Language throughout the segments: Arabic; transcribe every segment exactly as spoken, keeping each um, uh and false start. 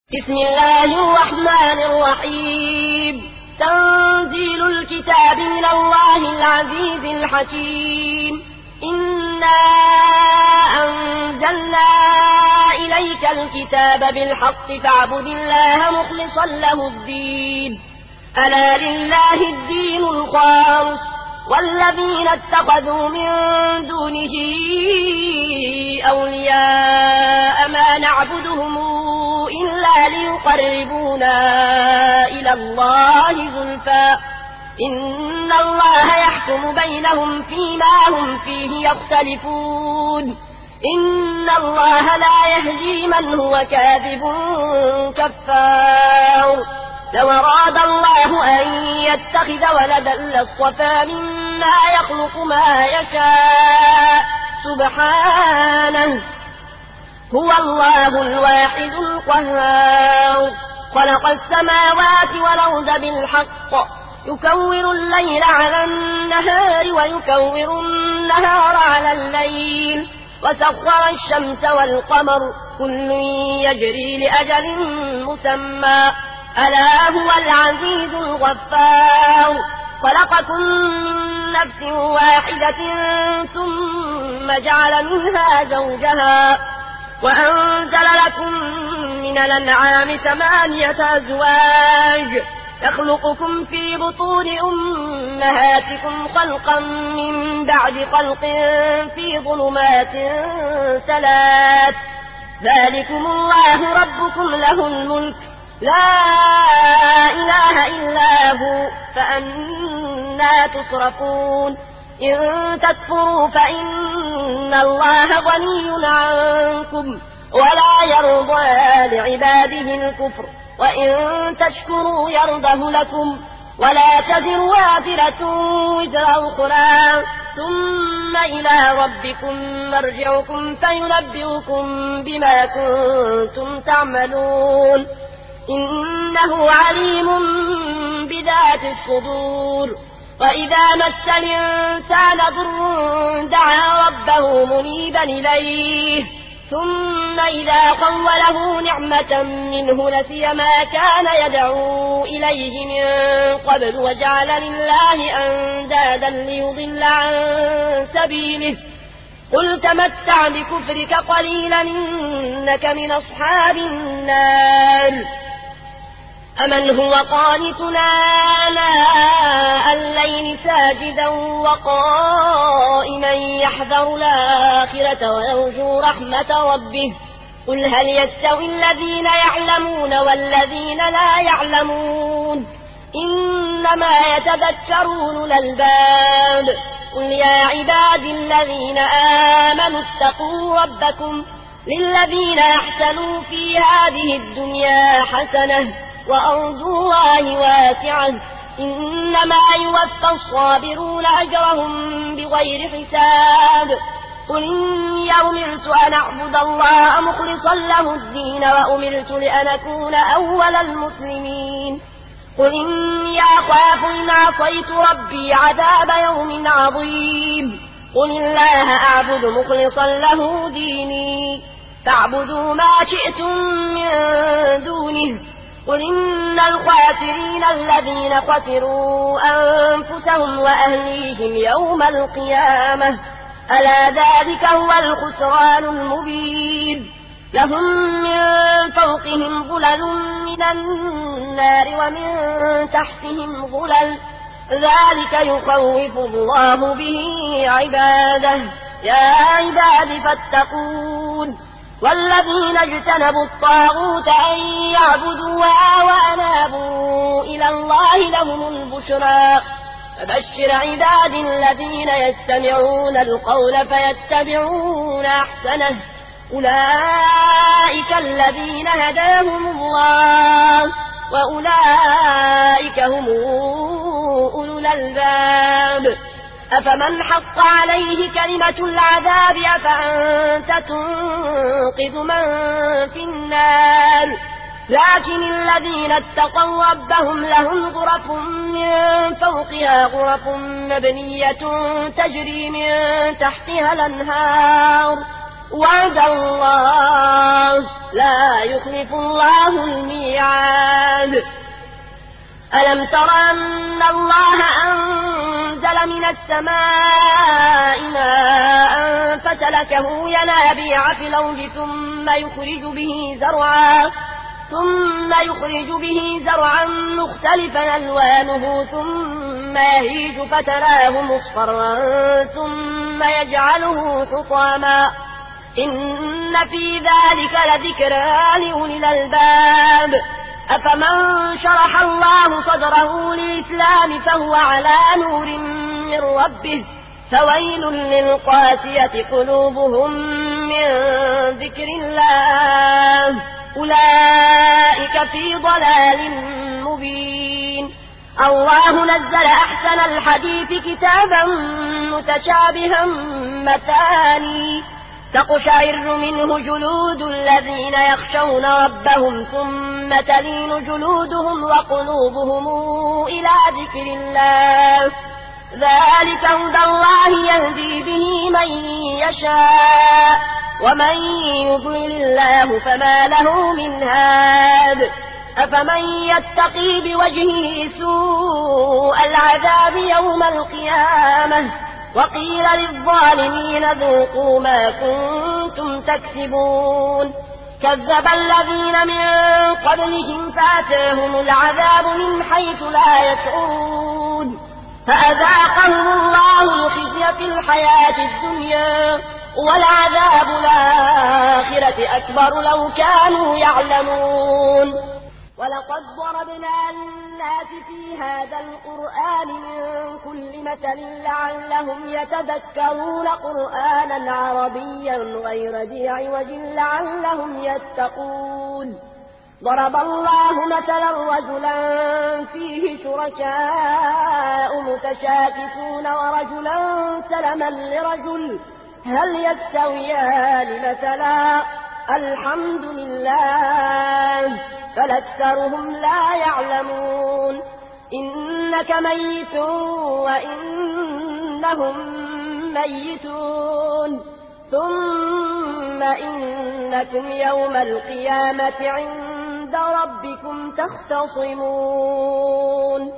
بسم الله الرحمن الرحيم تنزيل الكتاب من الله العزيز الحكيم إنا أنزلنا إليك الكتاب بالحق فاعبد الله مخلصا له الدين ألا لله الدين الخالص والذين اتخذوا من دونه أولياء ما نعبدهم إلا ليقربونا إلى الله زلفى إن الله يحكم بينهم فيما هم فيه يختلفون إن الله لا يهدي من هو كاذب كفار لو أراد الله أن يتخذ ولدا لاصطفى مما يخلق ما يشاء سبحانه هو الله الواحد القهار خلق السماوات والأرض بالحق يكور الليل على النهار ويكور النهار على الليل وسخر الشمس والقمر كل يجري لأجل مسمى ألا هو العزيز الغفار خلقكم من نفس واحدة ثم جعل منها زوجها وأنزل لكم من الأنعام ثمانية أزواج يخلقكم في بطون أمهاتكم خلقا من بعد خلق في ظلمات ثلاث ذلكم الله ربكم له الملك لا إله إلا هو فأنا تصرفون إن تكفروا فإن الله غني عنكم ولا يرضى لعباده الكفر وإن تشكروا يرضه لكم ولا تزر وازرة وزر أخرى ثم إلى ربكم مرجعكم فينبئكم بما كنتم تعملون إنه عليم بذات الصدور وإذا مس الإنسان ضر دعا ربه منيبا إليه ثم إذا خوله نعمة منه نسي ما كان يدعو إليه من قبل وجعل لله أندادا ليضل عن سبيله قل تمتع بكفرك قليلا إنك من أصحاب النار أمن هو قانتنا آناء الليل ساجدا وقائما يحذر الآخرة ويرجو رحمة ربه قل هل يستوي الذين يعلمون والذين لا يعلمون إنما يتذكرون الألباب قل يا عباد الذين آمنوا اتقوا ربكم للذين أحسنوا في هذه الدنيا حسنة وأرض الله واسعة إنما يوفى الصابرون أجرهم بغير حساب قل إني أمرت أن أعبد الله مخلصا له الدين وأمرت لأن أكون أول المسلمين قل إني أخاف إن عصيت ربي عذاب يوم عظيم قل الله أعبد مخلصا له ديني فاعبدوا ما شئتم من دونه قل إن الخاسرين الذين خسروا أنفسهم وأهليهم يوم القيامة ألا ذلك هو الخسران المبين لهم من فوقهم ظلل من النار ومن تحتهم ظلل ذلك يخوف الله به عباده يا عباد فاتقون والذين اجتنبوا الطاغوت أن يعبدوها وأنابوا إلى الله لهم البشرى فبشر عباد الذين يستمعون القول فيتبعون أحسنه أولئك الذين هداهم الله وأولئك هم أولو الألباب أفمن حق عليه كلمة العذاب أفأنت تنقذ من في النار لكن الذين اتقوا ربهم لهم غرف من فوقها غرف مبنية تجري من تحتها الأنهار وعد الله لا يخلف الله الميعاد. ألم تر أن الله أنزل من السماء ماء فسلكه ينابيع في الأرض ثم يخرج به زرعا ثم يخرج به زرعا مختلفا ألوانه ثم يهيج فتراه مصفرا ثم يجعله حطاما إن في ذلك لذكرى لأولي الألباب. أفمن شرح الله صدره للإسلام فهو على نور من ربه فويل للقاسية قلوبهم من ذكر الله أولئك في ضلال مبين. الله نزل أحسن الحديث كتابا متشابها مثاني تقشعر منه جلود الذين يخشون ربهم ثم تلين جلودهم وقلوبهم إلى ذكر الله ذلك هدى الله يهدي به من يشاء ومن يضلل الله فما له من هاد. أفمن يتقي بوجهه سوء العذاب يوم القيامة وقيل للظالمين ذوقوا ما كنتم تكسبون كذب الذين من قبلهم فأتاهم العذاب من حيث لا يشعرون فأذاقهم الله الخزي في الحياة الدنيا ولعذاب الآخرة أكبر لو كانوا يعلمون. ولقد ضربنا للناس في هذا القرآن من كل مثل لعلهم يتذكرون قرآنا عربيا غير ذي عوج لعلهم يتقون. ضرب الله مثلا رجلا فيه شركاء متشاكسون ورجلا سلما لرجل هل يستويان مثلا الحمد لله بل أكثرهم لا يعلمون. إنك ميت وإنهم ميتون ثم إنكم يوم القيامة عند ربكم تختصمون.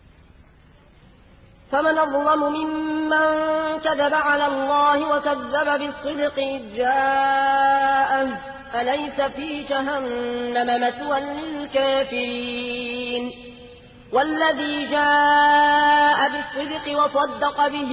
فمن أظلم ممن كذب على الله وكذب بالصدق إذ جاءه أليس في جهنم مثوى للكافرين. والذي جاء بالصدق وصدق به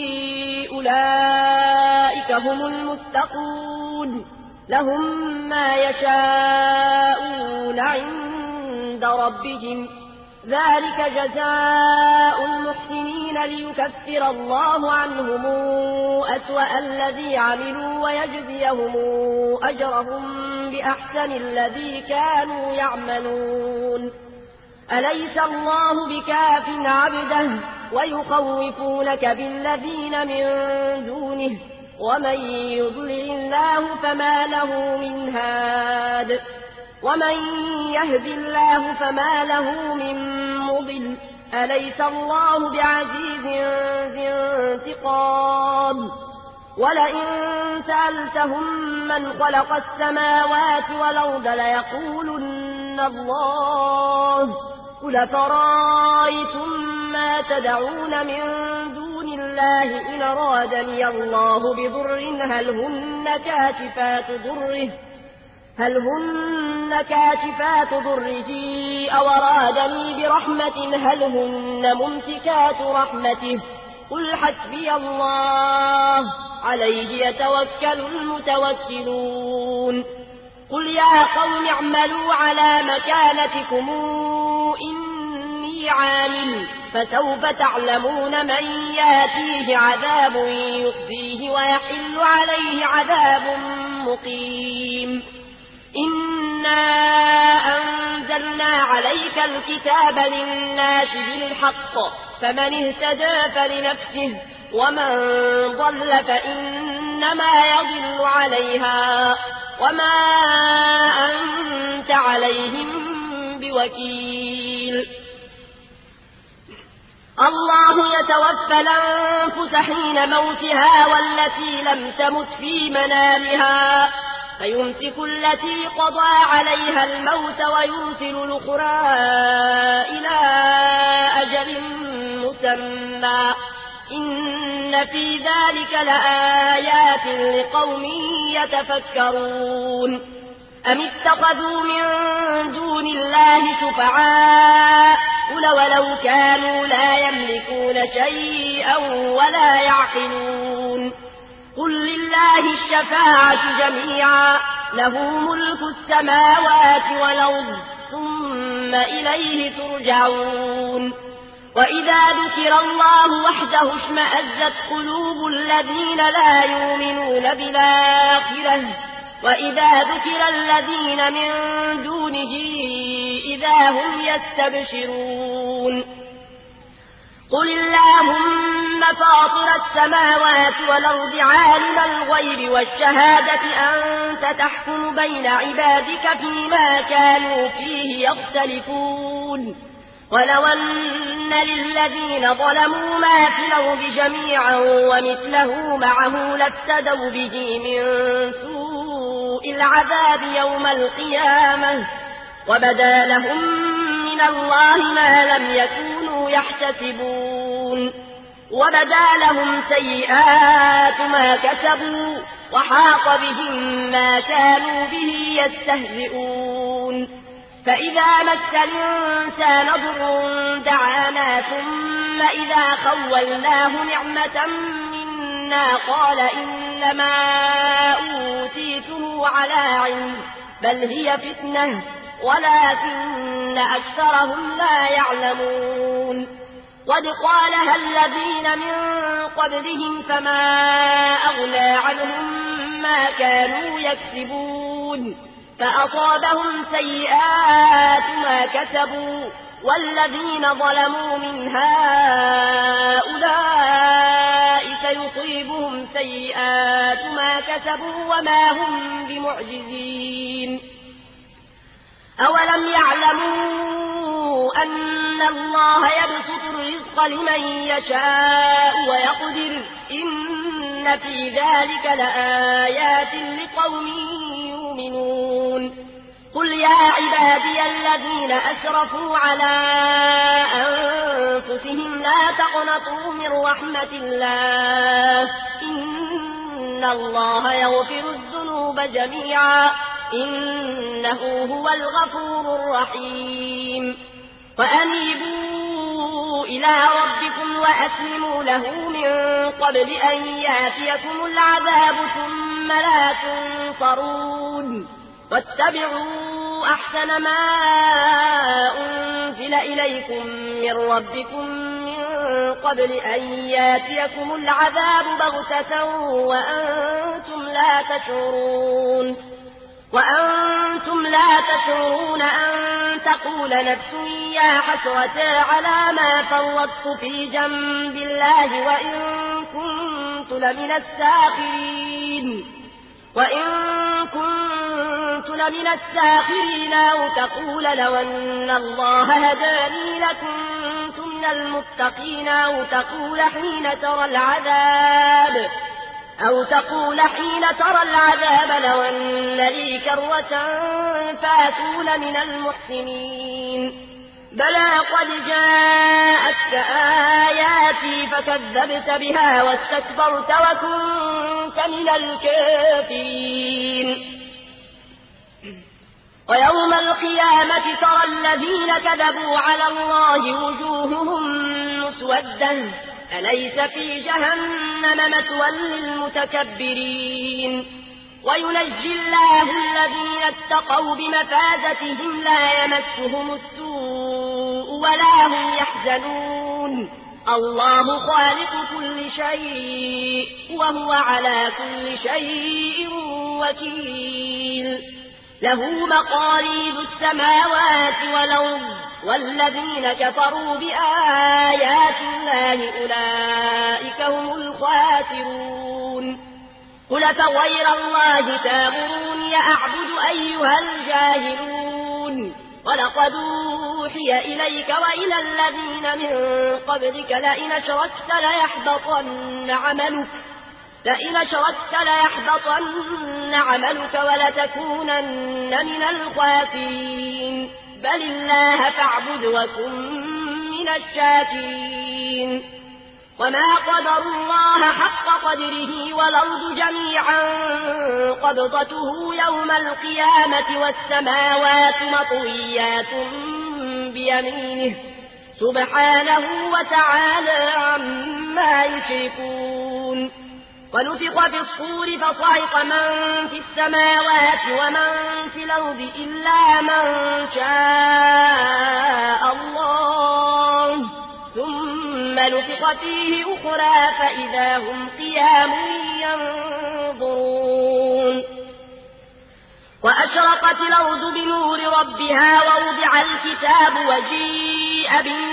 أولئك هم المتقون لهم ما يشاءون عند ربهم ذلك جزاء المحسنين ليكفر الله عنهم أسوأ الذي عملوا ويجزيهم أجرهم بأحسن الذي كانوا يعملون. أليس الله بكاف عبده ويخوفونك بالذين من دونه ومن يضلل الله فما له من هاد ومن يهد الله فما له من مضل. أليس الله بعزيز ذي انتقام. ولئن سألتهم من خلق السماوات والأرض ليقولن الله قل فرأيتم ما تدعون من دون الله إن أرادني الله بضر هل هن كاشفات ضره هل هن كاشفات ضره أو أرادني برحمة هل هن ممسكات رحمته قل حسبي الله عليه يتوكل المتوكلون. قل يا قوم اعملوا على مكانتكم إني عامل فسوف تعلمون من ياتيه عذاب يخزيه ويحل عليه عذاب مقيم. إنا أنزلنا عليك الكتاب للناس بالحق فمن اهتدى فلنفسه ومن ضل فإنما يضل عليها وما أنت عليهم بوكيل. الله يتوفى الأنفس حين موتها والتي لم تمت في منامها فيمسك التي قضى عليها الموت ويرسل الأخرى إلى أجل مسمى إن في ذلك لآيات لقوم يتفكرون أم اتخذوا من دون الله شفعاء قل ولو كانوا لا يملكون شيئا ولا يعقلون قل لله الشفاعة جميعا له ملك السماوات والأرض ثم إليه ترجعون وإذا ذكر الله وحده اشمأزت قلوب الذين لا يؤمنون بالآخرة وإذا ذكر الذين من دونه إذا هم يستبشرون قل اللهم فاطر السماوات والأرض عالم الغيب والشهادة أنت تحكم بين عبادك فيما كانوا فيه يختلفون ولو أن للذين ظلموا ما في الأرض جميعا ومثله معه لافتدوا به من سوء العذاب يوم القيامة وبدا لهم من الله ما لم يكونوا يحتسبون وبدا لهم سيئات ما كسبوا وحاق بهم ما كانوا به يستهزئون فإذا مس الإنسان ضر دعانا ثم إذا خولناه نعمة منا قال إنما أوتيته على علم بل هي فتنة ولكن أكثرهم لا يعلمون قد قالها الذين من قبلهم فما أغنى عنهم ما كانوا يكسبون فأصابهم سيئات ما كسبوا والذين ظلموا من هؤلاء سيصيبهم سيئات ما كسبوا وما هم بمعجزين أولم يعلموا أن الله يبسط الرزق لمن يشاء ويقدر إن في ذلك لآيات لقوم يؤمنون قل يا عبادي الذين أسرفوا على أنفسهم لا تقنطوا من رحمة الله إن الله يغفر الذنوب جميعا إنه هو الغفور الرحيم وأنيبوا إلى ربكم وأسلموا له من قبل أن يأتيكم العذاب ثم لا تنصرون واتبعوا أحسن ما أنزل إليكم من ربكم من قبل أن يأتيكم العذاب بغتة وأنتم لا تشعرون وأنتم لا تشعرون أن تقول نفس يا حسرة على ما فرطت في جنب الله وإن كنت لمن الساخرين وإن كنت لمن الساخرين أو تقول لو أن الله هداني لكنت من المتقين أو تقول حين ترى العذاب أو تقول حين ترى العذاب لو أن لي كرة فأكون من المحسنين بلى قد جاءتك آياتي فكذبت بها واستكبرت وكنت من الكافرين ويوم القيامة ترى الذين كذبوا على الله وجوههم مسودة أليس في جهنم مثوى للمتكبرين وينجي الله الذين اتقوا بمفازتهم لا يمسهم السوء ولا هم يحزنون الله خالق كل شيء وهو على كل شيء وكيل له مقاليد السماوات والأرض والذين كفروا بآيات الله أولئك هم الخاسرون قل فغير الله تامروني أعبد أيها الجاهلون ولقد أوحي إليك وإلى الذين من قبلك لئن أشركت ليحبطن عملك لئن أشركت ليحبطن عملك ولتكونن من الخاسرين بل الله فاعبد وكن من الشاكرين وما قدر الله حق قدره والأرض جميعا قبضته يوم القيامة والسماوات مطويات بيمينه سبحانه وتعالى عما يشركون ونفخ في الصور فصعق من في السماوات ومن في الأرض إلا من شاء الله ثم نفخ فيه أخرى فإذا هم قيام ينظرون وأشرقت الأرض بنور ربها ووضع الكتاب وجيء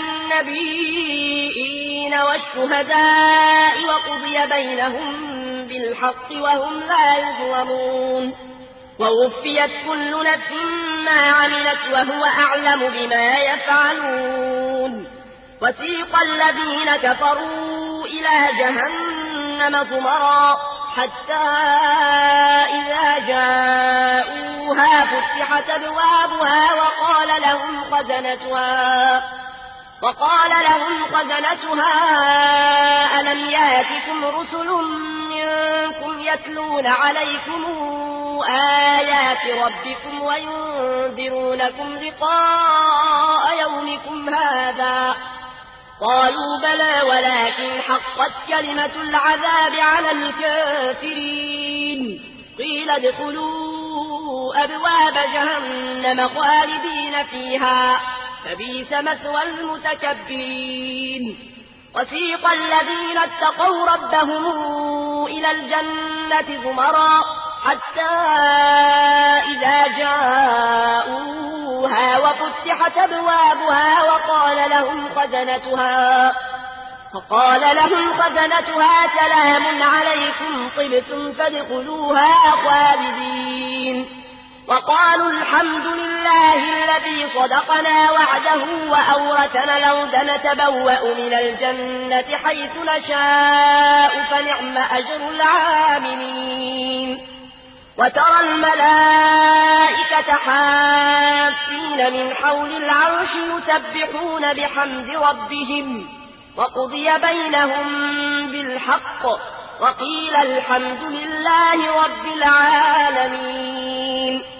بالنبيين والشهداء وقضي بينهم بالحق وهم لا يظلمون ووفيت كل نفس ما عملت وهو أعلم بما يفعلون وسيق الذين كفروا إلى جهنم زمرا حتى إذا جاءوها فتحت أبوابها وقال لهم خزنتها وقال لهم خزنتها ألم يأتكم رسل منكم يتلون عليكم آيات ربكم وينذرونكم لقاء يومكم هذا قالوا بلى ولكن حقت كلمة العذاب على الكافرين قيل ادخلوا أبواب جهنم خالدين فيها فبئس مثوى المتكبرين وسيق الذين اتقوا ربهم إلى الجنة زمرا حتى إذا جاءوها وفتحت أبوابها وقال لهم خزنتها فقال لهم خزنتها سلام عليكم طبتم فادخلوها خالدين وقالوا الحمد لله الذي صدقنا وعده وأورثنا الأرض نتبوأ من الجنة حيث نشاء فنعم أجر العاملين وترى الملائكة حافين من حول العرش يسبحون بحمد ربهم وقضي بينهم بالحق وقيل الحمد لله رب العالمين